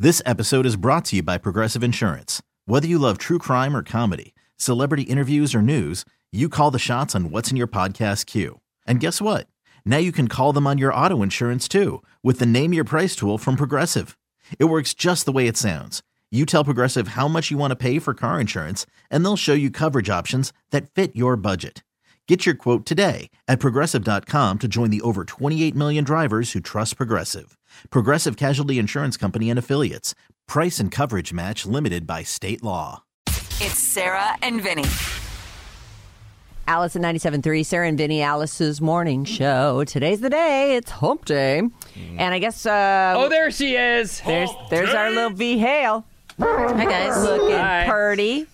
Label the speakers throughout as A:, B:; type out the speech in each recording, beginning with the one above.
A: This episode is brought to you by Progressive Insurance. Whether you love true crime or comedy, celebrity interviews or news, you call the shots on what's in your podcast queue. And guess what? Now you can call them on your auto insurance too with the Name Your Price tool from Progressive. It works just the way it sounds. You tell Progressive how much you want to pay for car insurance, and they'll show you coverage options that fit your budget. Get your quote today at Progressive.com to join the over 28 million drivers who trust Progressive. Progressive Casualty Insurance Company and Affiliates. Price and coverage match limited by state law.
B: It's Sarah and Vinny.
C: Alice at 97.3, Sarah and Vinny, Alice's morning show. Today's the day. It's hump day. And I guess...
D: oh, there she is.
C: There's our little V. Hale.
E: Hi, guys.
C: Looking
D: Hi.
C: purty.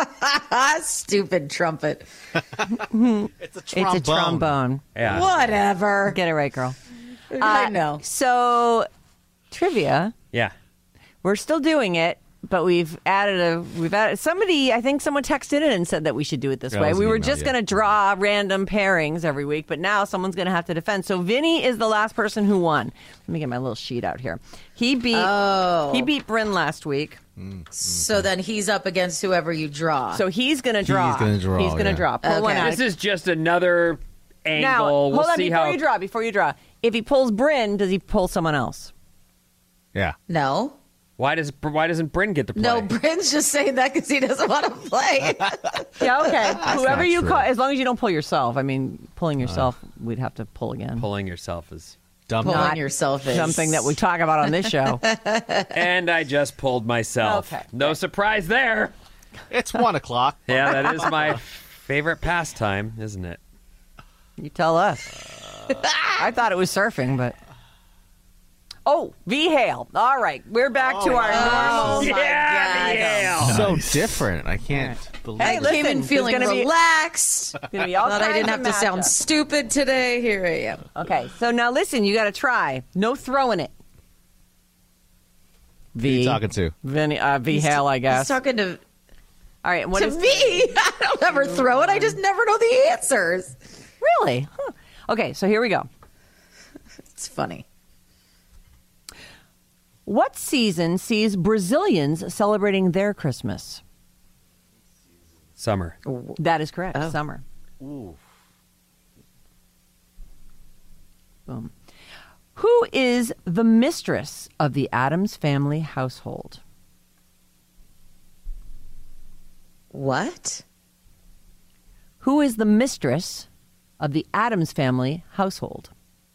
E: Stupid trumpet.
A: It's a trombone.
C: It's a trombone.
D: Yeah.
E: Whatever.
C: Get it right, girl.
E: I know.
C: So, trivia.
D: Yeah.
C: We're still doing it, but we've added somebody, I think someone texted in and said that we should do it this
F: Yeah,
C: way.
F: it was
C: We
F: an
C: were
F: email,
C: just
F: yeah.
C: going to draw random pairings every week, but now someone's going to have to defend. So Vinny is the last person who won. Let me get my little sheet out here. He beat Bryn last week.
E: So then he's up against whoever you draw.
C: So he's going to draw.
F: He's gonna draw,
C: He's going to
F: yeah.
C: draw. Pull
E: Okay.
C: one out.
D: This is just another angle.
C: Now,
D: we'll
C: hold on
D: see
C: before
D: how.
C: Before you draw. If he pulls Bryn, does he pull someone else?
F: Yeah.
E: no.
D: Why doesn't Bryn get to play?
E: No, Bryn's just saying that because he doesn't want to play.
C: Yeah, okay. Whoever
F: not
C: you
F: true.
C: call, as long as you don't pull yourself. I mean, pulling yourself, we'd have to pull again.
D: Pulling yourself is.
F: Dump
E: Pulling
C: Not
E: yourself is
C: Something that we talk about on this show.
D: And I just pulled myself.
C: Okay.
D: No surprise there.
F: It's 1 o'clock.
D: Yeah, that is my favorite pastime, isn't it?
C: You tell us. I thought it was surfing, but... Oh, V. Hale. All right. We're back to our normal...
E: my
D: yeah,
E: God.
D: yeah.
F: So different. I can't believe
C: Hey,
F: it.
C: listen,
E: Came in
C: there's
E: feeling
C: gonna be-
E: relaxed.
C: Gonna be all
E: Thought I didn't have
C: kinds
E: to
C: of
E: sound
C: matchups.
E: stupid today. Here I am.
C: Okay, so now listen. You got to try. No throwing it.
F: Who are you talking to?
C: Vinny, V. Hale, I guess.
E: He's talking to
C: What
E: me.
C: is...
E: I don't ever throw it. I just never know the answers.
C: Really? Huh. Okay, so here we go.
E: It's funny.
C: What season sees Brazilians celebrating their Christmas?
D: Summer.
C: That is correct.
E: Oh.
C: Summer. Boom. Who is the mistress of the Addams Family household?
E: What?
C: Who is the mistress of the Addams Family household?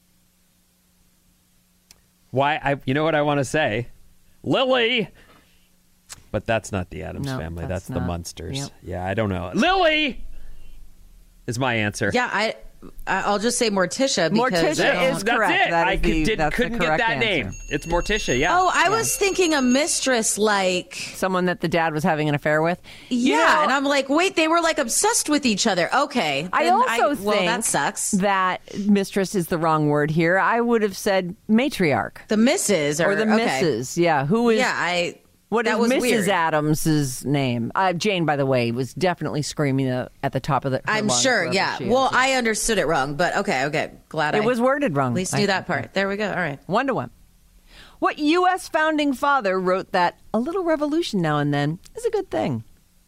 D: Why? You know what I want to say? Lily! But that's not the Addams
C: No,
D: family.
C: that's
D: That's the
C: not.
D: Munsters.
C: Yep.
D: Yeah, I don't know. Lily is my answer.
E: Yeah, I'll just say Morticia because
C: Morticia is
D: That's
C: correct.
D: it.
C: That
D: I
C: is the- that's the
D: couldn't get
C: correct
D: that
C: answer.
D: name. It's Morticia, yeah.
E: Oh, I was thinking a mistress like
C: Someone that the dad was having an affair with?
E: yeah,
C: You know,
E: and I'm like, wait, they were like obsessed with each other. Okay,
C: I
E: then
C: also think
E: well, that sucks.
C: that mistress is the wrong word here. I would have said matriarch
E: The Mrs.
C: or the
E: okay.
C: Mrs. Yeah, who is?
E: Yeah,
C: What is
E: that was
C: Mrs.
E: weird.
C: Adams's name? Jane, by the way, was definitely screaming at the top of the. her
E: I'm
C: lungs
E: sure.
C: wherever
E: Yeah.
C: she
E: Well,
C: is.
E: I understood it wrong, but okay. Glad
C: it
E: I
C: was worded wrong.
E: at least knew that part. There we go. All right.
C: 1-1. What U.S. founding father wrote that a little revolution now and then is a good thing?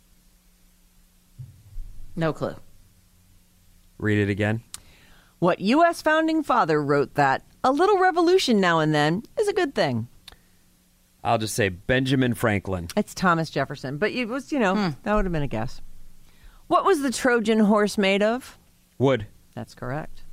E: No clue.
D: Read it again.
C: What U.S. founding father wrote that a little revolution now and then is a good thing?
D: I'll just say Benjamin Franklin.
C: It's Thomas Jefferson, but it was, that would have been a guess. What was the Trojan horse made of?
D: Wood.
C: That's correct.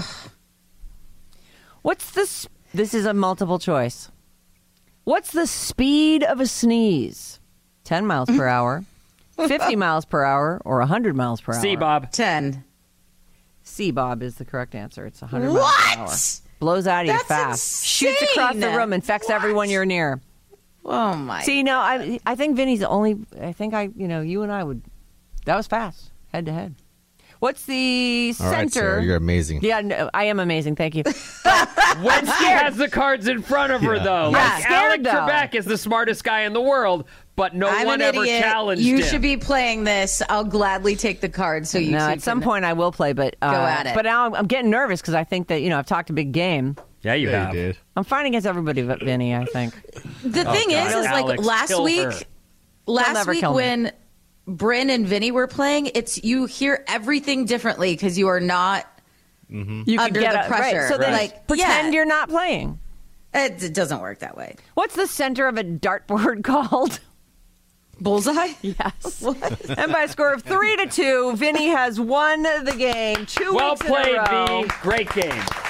C: What's the... This is a multiple choice. What's the speed of a sneeze? 10 miles per hour, 50 miles per hour, or 100 miles per hour?
D: See, Bob.
E: 10.
C: C, Bob, is the correct answer. It's 100 miles per hour.
E: What?
C: Blows out of you
E: That's
C: fast. Shoots
E: insane.
C: across the room, infects everyone you're near.
E: Oh my.
C: See, no, I think Vinny's the only... I think you and I would... That was fast, head to head. What's the
F: All right,
C: center?
F: Sarah, you're amazing.
C: Yeah, no, I am amazing. Thank you.
D: When she has the cards in front of her, though.
C: Yeah.
D: Like
C: I'm scared,
D: Alec
C: though.
D: Trebek is the smartest guy in the world, but no
E: I'm
D: one
E: an
D: ever
E: idiot.
D: challenged
E: You
D: him.
E: should be playing this. I'll gladly take the card so you
C: No,
E: two
C: at some
E: can-
C: point I will play, but
E: Go at it.
C: But now I'm getting nervous because I think that I've talked a big game,
D: Yeah, you
F: Yeah,
D: have.
F: you did.
C: I'm fighting against everybody but Vinny, I think.
E: The thing
D: God.
E: is like
D: Alex,
E: last
D: kill
E: week,
D: her.
C: never kill me.
E: when Bryn and Vinny were playing, you hear everything differently because you are not.
C: You
E: Under the
C: Right.
E: pressure,
C: So then
E: like,
C: pretend
E: yeah.
C: you're not playing.
E: It doesn't work that way.
C: What's the center of a dartboard called?
E: Bullseye?
C: Yes. And by a score of 3-2, Vinny has won the game.
D: Well
C: weeks
D: played,
C: in a row.
D: V. Great game.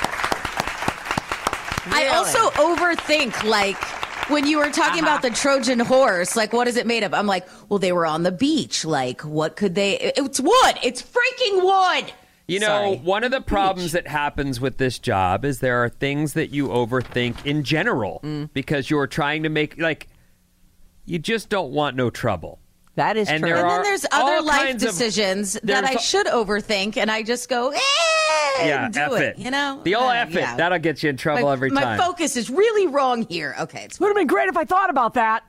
E: I also overthink, like, when you were talking about the Trojan horse, like, what is it made of? I'm like, well, they were on the beach. Like, what could they? It's wood. It's freaking wood.
D: You know,
E: Sorry.
D: one of the problems that happens with this job is there are things that you overthink in general because you're trying to make, like, you just don't want no trouble.
C: That is
D: And
C: true.
D: there
E: And
D: are
E: then there's other
D: all
E: life
D: kinds of-
E: decisions that
D: there's
E: I
D: a-
E: should overthink, and I just go,
D: Yeah,
E: do
D: F it.
E: You know?
D: The old F it.
E: yeah.
D: That'll get you in trouble every time.
E: My focus is really wrong here. Okay, it's
C: Would have been great if I thought about that.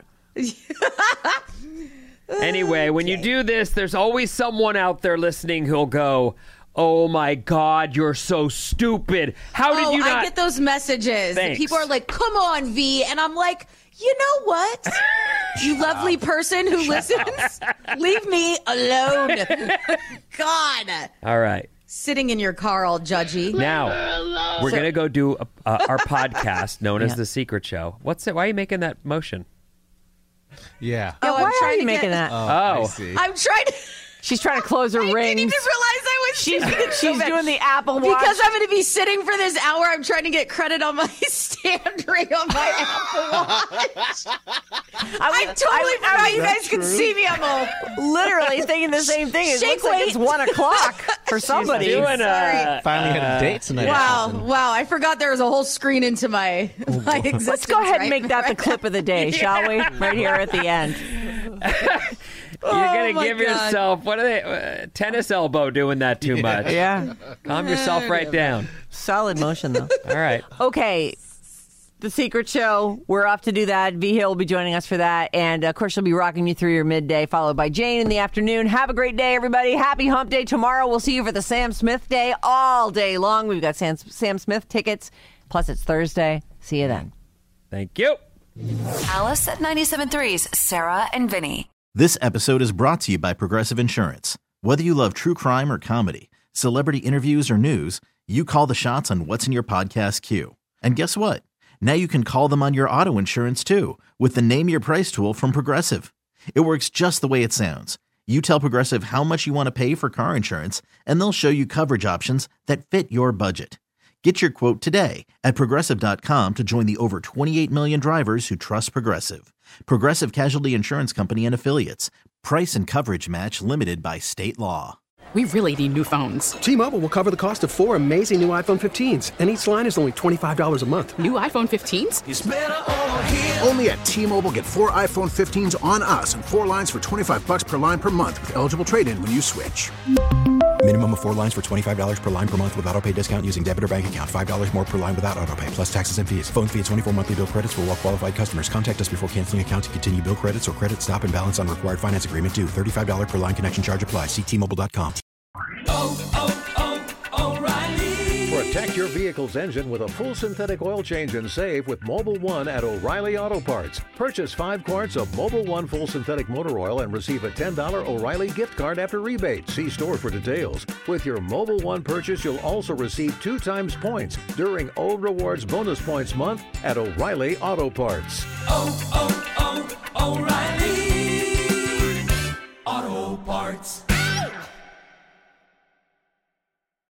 D: Anyway, when you do this, there's always someone out there listening who'll go, oh my God, you're so stupid. How did you not?
E: I get those messages.
D: Thanks.
E: People are like, come on, V. And I'm like, you know what? You lovely person who listens, leave me alone. God.
D: All right.
E: Sitting in your car all judgy.
D: Now, we're going to go do our podcast known as The Secret Show. What's it? Why are you making that motion?
F: Yeah.
C: Yeah,
E: I'm
C: why are
E: trying
C: you
E: to
C: making
E: get-
C: that?
F: I
D: Oh.
F: see.
E: I'm trying to.
C: She's trying to close her
E: I
C: rings.
E: didn't even realize I was
C: She's doing the Apple Watch.
E: Because I'm going to be sitting for this hour, I'm trying to get credit on my stand ring on my Apple Watch. I totally forgot you guys could see me. I'm all
C: literally thinking the same thing. It
E: Shake
C: looks like it's
E: weight.
C: 1 o'clock for somebody.
D: Doing
E: Sorry.
F: Finally had a date tonight.
E: wow. I forgot there was a whole screen into my existence.
C: Let's go ahead and
E: right-
C: make that the
E: right
C: clip of the day, shall we? Right here at the end.
D: You're going to
E: my
D: give
E: God.
D: yourself, what are they, tennis elbow doing that too much.
C: Yeah.
D: Calm yourself right down.
C: Solid motion, though.
D: All right.
C: Okay. The Secret Show. We're off to do that. V Hill will be joining us for that. And, of course, she'll be rocking you through your midday, followed by Jane in the afternoon. Have a great day, everybody. Happy Hump Day. Tomorrow we'll see you for the Sam Smith Day all day long. We've got Sam Smith tickets. Plus, it's Thursday. See you then.
D: Thank you.
B: Alice at 97.3's Sarah and Vinny.
A: This episode is brought to you by Progressive Insurance. Whether you love true crime or comedy, celebrity interviews or news, you call the shots on what's in your podcast queue. And guess what? Now you can call them on your auto insurance too with the Name Your Price tool from Progressive. It works just the way it sounds. You tell Progressive how much you want to pay for car insurance, and they'll show you coverage options that fit your budget. Get your quote today at Progressive.com to join the over 28 million drivers who trust Progressive. Progressive Casualty Insurance Company and Affiliates. Price and coverage match limited by state law.
G: We really need new phones.
H: T-Mobile will cover the cost of 4 amazing new iPhone 15s, and each line is only $25 a month.
G: New iPhone 15s?
I: Only at T-Mobile, get 4 iPhone 15s on us and 4 lines for $25 per line per month with eligible trade-in when you switch.
J: Minimum of 4 lines for $25 per line per month with autopay discount using debit or bank account. $5 more per line without autopay, plus taxes and fees. Phone fee at 24 monthly bill credits for well qualified customers. Contact us before canceling account to continue bill credits or credit stop and balance on required finance agreement due. $35 per line connection charge applies. See T-Mobile.com.
K: Protect your vehicle's engine with a full synthetic oil change and save with Mobile One at O'Reilly Auto Parts. Purchase 5 quarts of Mobile One full synthetic motor oil and receive a $10 O'Reilly gift card after rebate. See store for details. With your Mobile One purchase, you'll also receive 2 times points during O Rewards Bonus Points Month at O'Reilly Auto Parts.
L: O'Reilly Auto Parts.